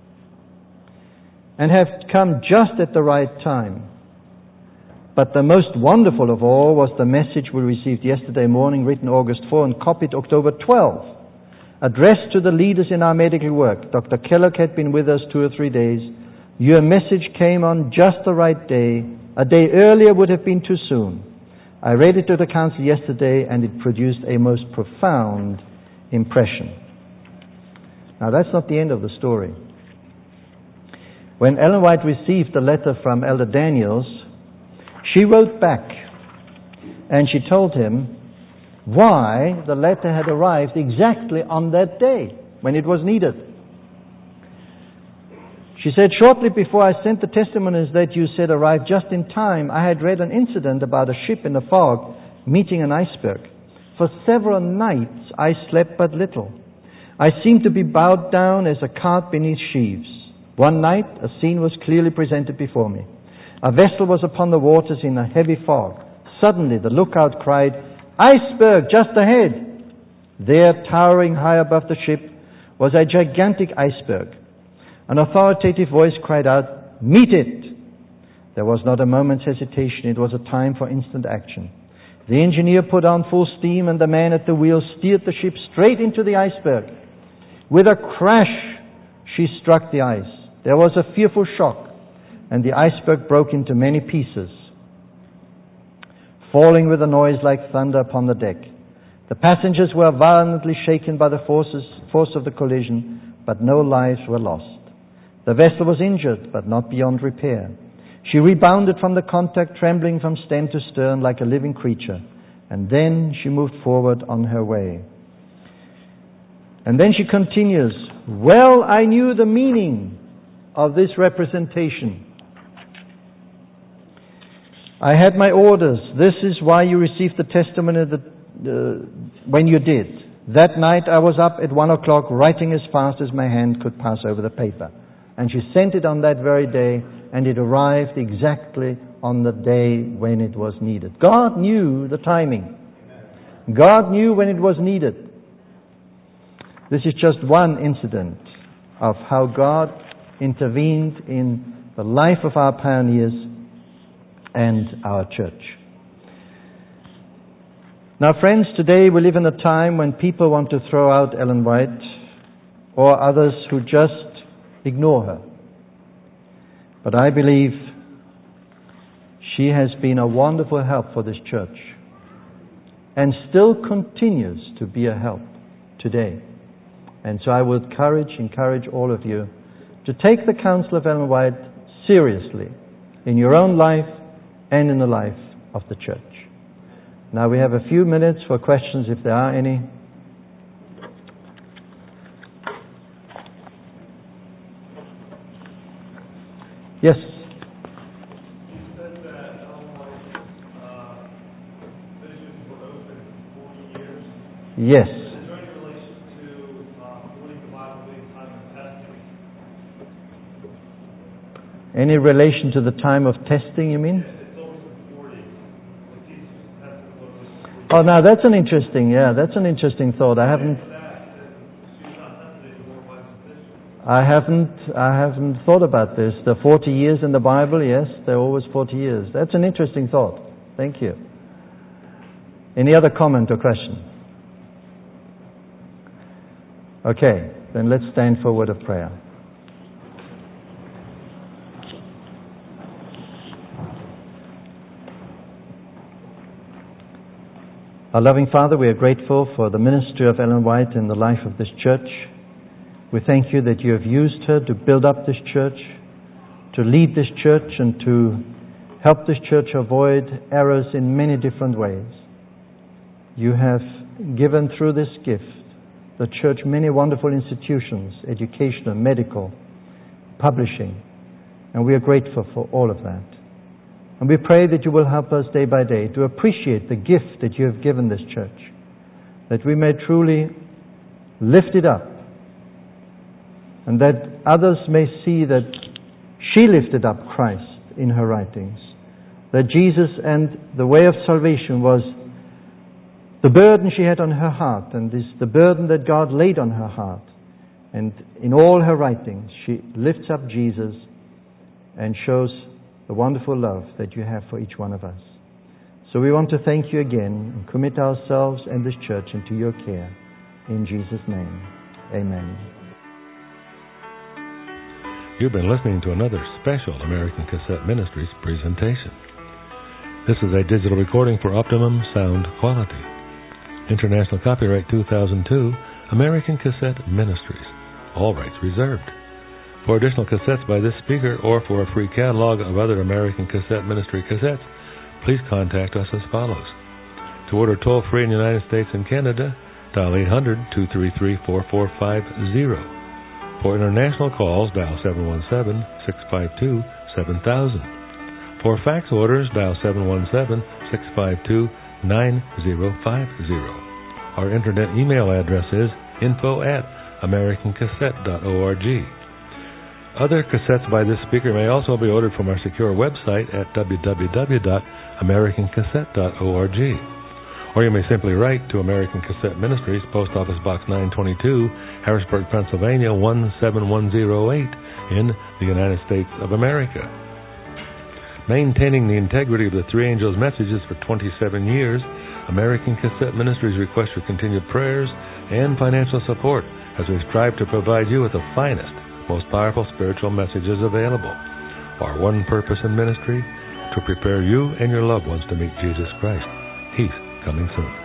and have come just at the right time. But the most wonderful of all was the message we received yesterday morning, written August 4 and copied October 12, addressed to the leaders in our medical work. Dr. Kellogg had been with us 2 or 3 days. Your message came on just the right day. A day earlier would have been too soon. I read it to the council yesterday and it produced a most profound impression." Now that's not the end of the story. When Ellen White received the letter from Elder Daniels, she wrote back and she told him why the letter had arrived exactly on that day when it was needed. She said, "Shortly before I sent the testimonies that you said arrived just in time, I had read an incident about a ship in the fog meeting an iceberg. For several nights I slept but little. I seemed to be bowed down as a cart beneath sheaves. One night a scene was clearly presented before me. A vessel was upon the waters in a heavy fog. Suddenly the lookout cried, 'Iceberg just ahead!' There, towering high above the ship, was a gigantic iceberg. An authoritative voice cried out, 'Meet it!' There was not a moment's hesitation. It was a time for instant action. The engineer put on full steam and the man at the wheel steered the ship straight into the iceberg. With a crash, she struck the ice. There was a fearful shock, and the iceberg broke into many pieces, falling with a noise like thunder upon the deck. The passengers were violently shaken by the force of the collision, but no lives were lost. The vessel was injured, but not beyond repair. She rebounded from the contact, trembling from stem to stern like a living creature, and then she moved forward on her way." And then she continues, "Well, I knew the meaning of this representation. I had my orders. This is why you received the testimony when you did. That night I was up at 1 o'clock writing as fast as my hand could pass over the paper." And she sent it on that very day, and it arrived exactly on the day when it was needed. God knew the timing. God knew when it was needed. This is just one incident of how God intervened in the life of our pioneers and our church. Now, friends, today we live in a time when people want to throw out Ellen White or others who just ignore her. But I believe she has been a wonderful help for this church and still continues to be a help today. And so I would encourage all of you to take the counsel of Ellen White seriously in your own life and in the life of the church. Now we have a few minutes for questions if there are any. Yes. You said that Ellen White's visions were open for 40 years. Yes. Is there any relation to believing the Bible being time of testing? Any relation to the time of testing, you mean? Yes, it's always been 40. Like Jesus tested what was 40. Oh, now that's an interesting thought. I haven't. I haven't thought about this. The 40 years in the Bible, yes, they're always 40 years. That's an interesting thought. Thank you. Any other comment or question? Okay, then let's stand for a word of prayer. Our loving Father, we are grateful for the ministry of Ellen White in the life of this church. We thank you that you have used her to build up this church, to lead this church, and to help this church avoid errors in many different ways. You have given through this gift the church many wonderful institutions, educational, medical, publishing, and we are grateful for all of that. And we pray that you will help us day by day to appreciate the gift that you have given this church, that we may truly lift it up, and that others may see that she lifted up Christ in her writings, that Jesus and the way of salvation was the burden she had on her heart, and is the burden that God laid on her heart. And in all her writings, she lifts up Jesus and shows the wonderful love that you have for each one of us. So we want to thank you again and commit ourselves and this church into your care. In Jesus' name, amen. You've been listening to another special American Cassette Ministries presentation. This is a digital recording for optimum sound quality. International copyright 2002, American Cassette Ministries. All rights reserved. For additional cassettes by this speaker or for a free catalog of other American Cassette Ministry cassettes, please contact us as follows. To order toll-free in the United States and Canada, dial 800-233-4450. For international calls, dial 717-652-7000. For fax orders, dial 717-652-9050. Our internet email address is info@americancassette.org. Other cassettes by this speaker may also be ordered from our secure website at www.americancassette.org. Or you may simply write to American Cassette Ministries, Post Office Box 922, Harrisburg, Pennsylvania 17108 in the United States of America. Maintaining the integrity of the Three Angels' messages for 27 years, American Cassette Ministries requests your continued prayers and financial support as we strive to provide you with the finest, most powerful spiritual messages available. Our one purpose in ministry, to prepare you and your loved ones to meet Jesus Christ. He's coming soon.